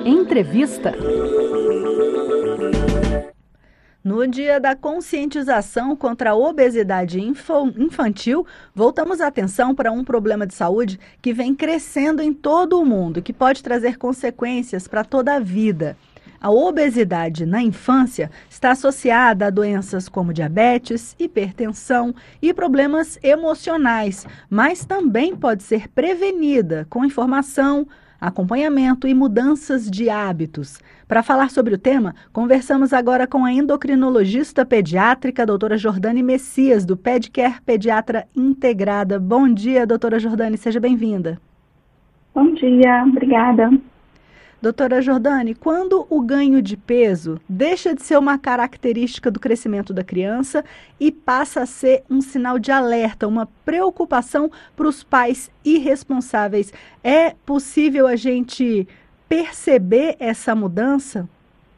Entrevista. No Dia da Conscientização contra a Obesidade Infantil, voltamos a atenção para um problema de saúde que vem crescendo em todo o mundo e que pode trazer consequências para toda a vida. A obesidade na infância está associada a doenças como diabetes, hipertensão e problemas emocionais, mas também pode ser prevenida com informação, acompanhamento e mudanças de hábitos. Para falar sobre o tema, conversamos agora com a endocrinologista pediátrica, doutora Jordane Messias, do PedCare Pediatra Integrada. Bom dia, doutora Jordane, seja bem-vinda. Bom dia, obrigada. Doutora Jordane, quando o ganho de peso deixa de ser uma característica do crescimento da criança e passa a ser um sinal de alerta, uma preocupação para os pais irresponsáveis, é possível a gente perceber essa mudança?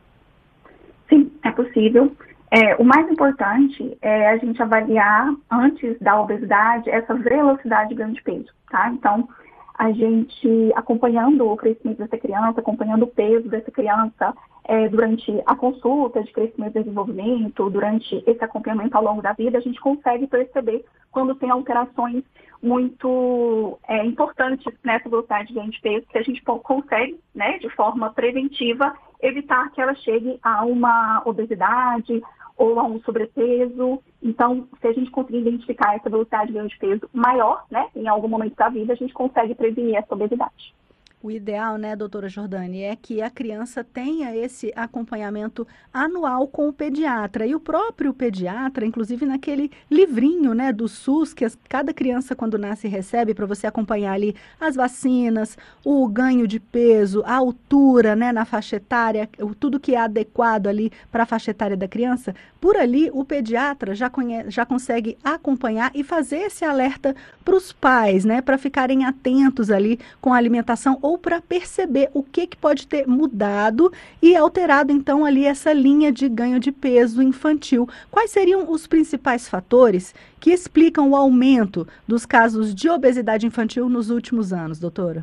Sim, é possível. O mais importante é a gente avaliar, antes da obesidade, essa velocidade de ganho de peso, tá? Então, a gente acompanhando o crescimento dessa criança, acompanhando o peso dessa criança durante a consulta de crescimento e desenvolvimento, durante esse acompanhamento ao longo da vida, a gente consegue perceber quando tem alterações muito importantes nessa velocidade de ganho de peso, que a gente consegue, né, de forma preventiva, evitar que ela chegue a uma obesidade ou a um sobrepeso. Então, se a gente conseguir identificar essa velocidade de ganho de peso maior, né, em algum momento da vida, a gente consegue prevenir essa obesidade. O ideal, né, doutora Jordane, é que a criança tenha esse acompanhamento anual com o pediatra. E o próprio pediatra, inclusive naquele livrinho, né, do SUS, que cada criança quando nasce recebe para você acompanhar ali as vacinas, o ganho de peso, a altura, né, na faixa etária, tudo que é adequado ali para a faixa etária da criança. Por ali, o pediatra já consegue acompanhar e fazer esse alerta para os pais, né, para ficarem atentos ali com a alimentação ou para perceber o que pode ter mudado e alterado, então, ali essa linha de ganho de peso infantil. Quais seriam os principais fatores que explicam o aumento dos casos de obesidade infantil nos últimos anos, doutora?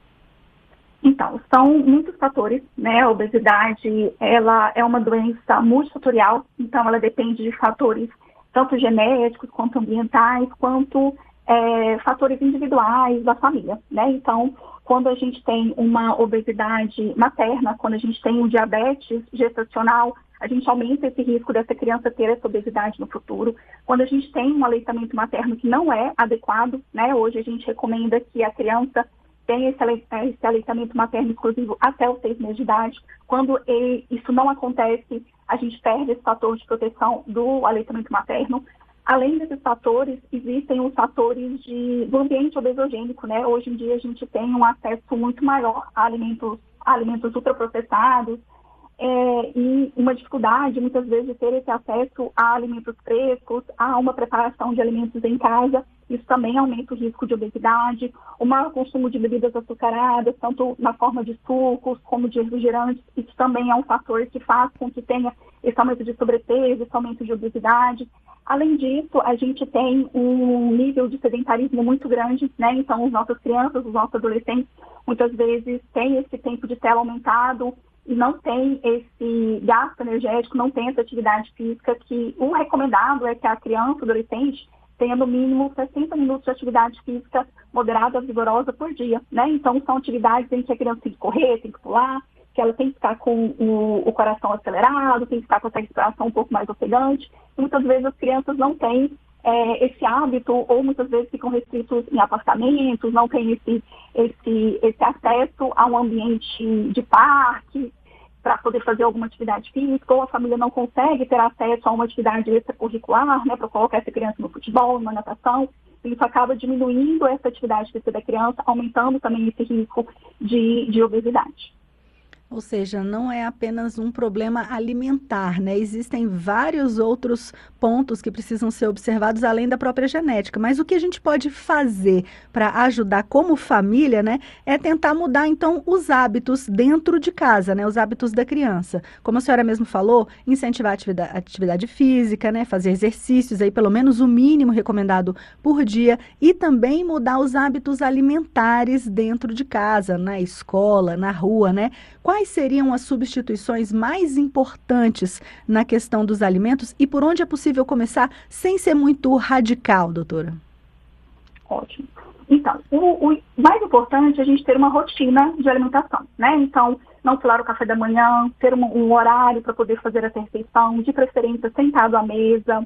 Então, são muitos fatores, né? A obesidade, ela é uma doença multifatorial, então ela depende de fatores tanto genéticos, quanto ambientais, quanto fatores individuais da família, né? Então, quando a gente tem uma obesidade materna, quando a gente tem um diabetes gestacional, a gente aumenta esse risco dessa criança ter essa obesidade no futuro. Quando a gente tem um aleitamento materno que não é adequado, né? Hoje a gente recomenda que a criança tenha esse aleitamento materno exclusivo até os 6 meses de idade. Quando isso não acontece, a gente perde esse fator de proteção do aleitamento materno. Além desses fatores, existem os fatores do ambiente obesogênico, né? Hoje em dia a gente tem um acesso muito maior a alimentos ultraprocessados e uma dificuldade, muitas vezes, de ter esse acesso a alimentos frescos, a uma preparação de alimentos em casa. Isso também aumenta o risco de obesidade. O maior consumo de bebidas açucaradas, tanto na forma de sucos como de refrigerantes, isso também é um fator que faz com que tenha esse aumento de sobrepeso, esse aumento de obesidade. Além disso, a gente tem um nível de sedentarismo muito grande, né? Então, as nossas crianças, os nossos adolescentes, muitas vezes têm esse tempo de tela aumentado e não tem esse gasto energético, não tem essa atividade física, que o recomendado é que a criança, o adolescente, tenha no mínimo 60 minutos de atividade física moderada, vigorosa por dia, né? Então, são atividades em que a criança tem que correr, tem que pular, que ela tem que ficar com o coração acelerado, tem que ficar com essa respiração um pouco mais ofegante. E muitas vezes as crianças não têm esse hábito, ou muitas vezes ficam restritos em apartamentos, não têm esse acesso a um ambiente de parque para poder fazer alguma atividade física, ou a família não consegue ter acesso a uma atividade extracurricular, né, para colocar essa criança no futebol, numa natação. Isso acaba diminuindo essa atividade física da criança, aumentando também esse risco de obesidade. Ou seja, não é apenas um problema alimentar, né? Existem vários outros pontos que precisam ser observados além da própria genética. Mas o que a gente pode fazer para ajudar como família, né, é tentar mudar, então, os hábitos dentro de casa, né? Os hábitos da criança. Como a senhora mesmo falou, incentivar a atividade física, né? Fazer exercícios, aí pelo menos o mínimo recomendado por dia, e também mudar os hábitos alimentares dentro de casa, na escola, na rua, né? Quais quais seriam as substituições mais importantes na questão dos alimentos e por onde é possível começar sem ser muito radical, doutora? Ótimo. Então, o mais importante é a gente ter uma rotina de alimentação, né? Então, não pular o café da manhã, ter um horário para poder fazer essa refeição, de preferência sentado à mesa,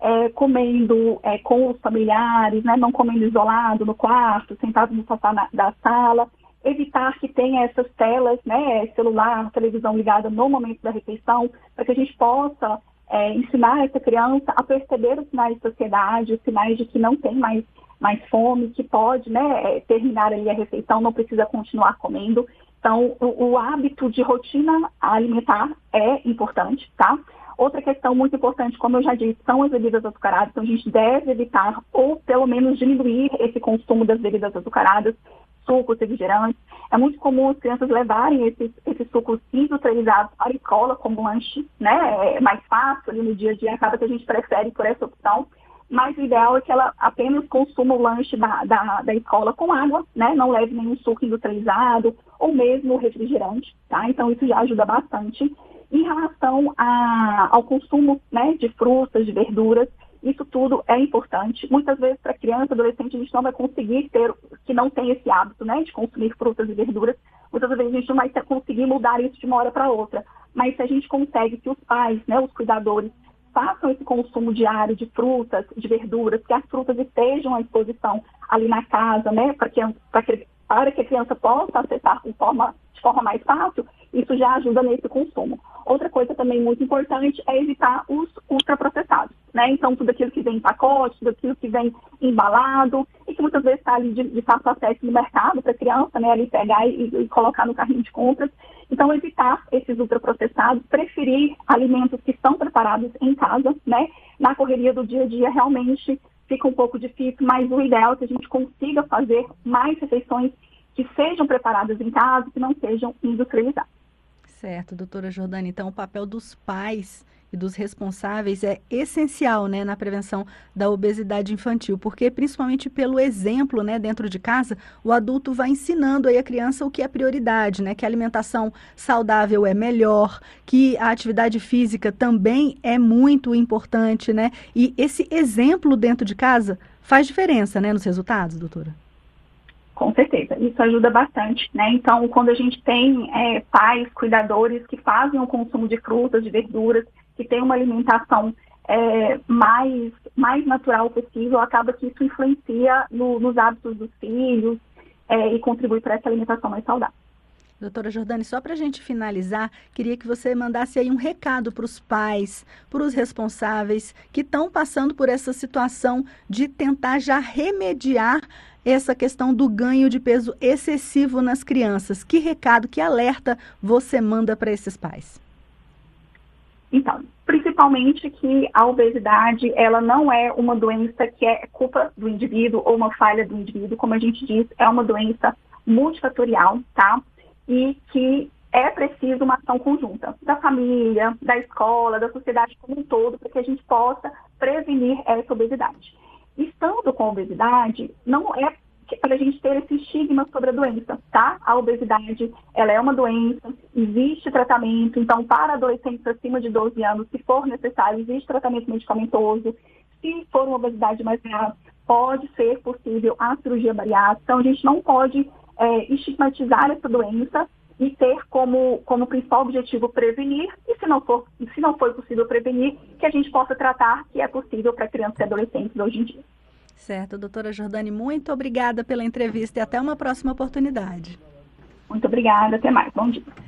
comendo com os familiares, né? Não comendo isolado no quarto, sentado no sofá da sala. Evitar que tenha essas telas, né? Celular, televisão ligada no momento da refeição, para que a gente possa ensinar essa criança a perceber os sinais de saciedade, os sinais de que não tem mais fome, que pode, né, terminar ali a refeição, não precisa continuar comendo. Então, o hábito de rotina alimentar é importante, tá? Outra questão muito importante, como eu já disse, são as bebidas açucaradas. Então, a gente deve evitar ou, pelo menos, diminuir esse consumo das bebidas açucaradas, sucos, refrigerantes. É muito comum as crianças levarem esses sucos industrializados para a escola como lanche, né? É mais fácil ali no dia a dia, acaba que a gente prefere por essa opção. Mas o ideal é que ela apenas consuma o lanche da escola com água, né? Não leve nenhum suco industrializado ou mesmo refrigerante, tá? Então, isso já ajuda bastante. Em relação ao consumo, né, de frutas, de verduras, isso tudo é importante. Muitas vezes, para criança, adolescente, a gente não vai conseguir que não tem esse hábito, né, de consumir frutas e verduras. Muitas vezes a gente não vai conseguir mudar isso de uma hora para outra. Mas se a gente consegue que os pais, né, os cuidadores, façam esse consumo diário de frutas, de verduras, que as frutas estejam à disposição ali na casa, né, para que a criança possa acessar de forma mais fácil, isso já ajuda nesse consumo. Outra coisa também muito importante é evitar os ultraprocessados, né? Então, tudo aquilo que vem em pacote, tudo aquilo que vem embalado e que muitas vezes está ali de fácil acesso no mercado para a criança, né, ali pegar e colocar no carrinho de compras. Então, evitar esses ultraprocessados, preferir alimentos que estão preparados em casa, né? Na correria do dia a dia, realmente fica um pouco difícil, mas o ideal é que a gente consiga fazer mais refeições que sejam preparadas em casa, que não sejam industrializadas. Certo, doutora Jordânia. Então, o papel dos pais e dos responsáveis é essencial, né, na prevenção da obesidade infantil, porque principalmente pelo exemplo, né, dentro de casa, o adulto vai ensinando aí a criança o que é prioridade, né, que a alimentação saudável é melhor, que a atividade física também é muito importante, né, e esse exemplo dentro de casa faz diferença, né, nos resultados, doutora? Com certeza, isso ajuda bastante, né? Então, quando a gente tem pais, cuidadores que fazem o consumo de frutas, de verduras, que tem uma alimentação mais natural possível, acaba que isso influencia nos hábitos dos filhos e contribui para essa alimentação mais saudável. Doutora Jordânia, só para a gente finalizar, queria que você mandasse aí um recado para os pais, para os responsáveis que estão passando por essa situação de tentar já remediar essa questão do ganho de peso excessivo nas crianças. Que recado, que alerta você manda para esses pais? Então, principalmente que a obesidade, ela não é uma doença que é culpa do indivíduo ou uma falha do indivíduo, como a gente diz, é uma doença multifatorial, tá? E que é preciso uma ação conjunta da família, da escola, da sociedade como um todo, para que a gente possa prevenir essa obesidade. Estando com a obesidade, não é para a gente ter esse estigma sobre a doença, tá? A obesidade, ela é uma doença, existe tratamento, então para adolescentes acima de 12 anos, se for necessário, existe tratamento medicamentoso. Se for uma obesidade mais grave, pode ser possível a cirurgia bariátrica, então a gente não pode estigmatizar essa doença e ter como principal objetivo prevenir, e se não for possível prevenir, que a gente possa tratar, que é possível para crianças e adolescentes hoje em dia. Certo, doutora Jordânia, muito obrigada pela entrevista e até uma próxima oportunidade. Muito obrigada, até mais, bom dia.